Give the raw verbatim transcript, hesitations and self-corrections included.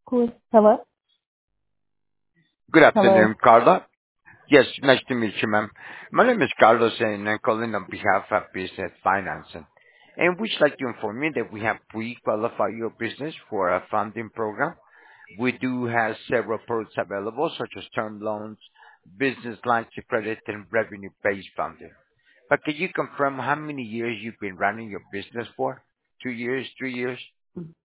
Who is, hello? Good Hello. afternoon, Carla. Yes, nice to meet you, ma'am. My name is Carlos, and I'm calling on behalf of Business Financing. And we'd like to inform you that we have pre-qualified your business for a funding program. We do have several products available, such as term loans, business lines of credit, and revenue-based funding. But can you confirm how many years you've been running your business for? Two years, three years?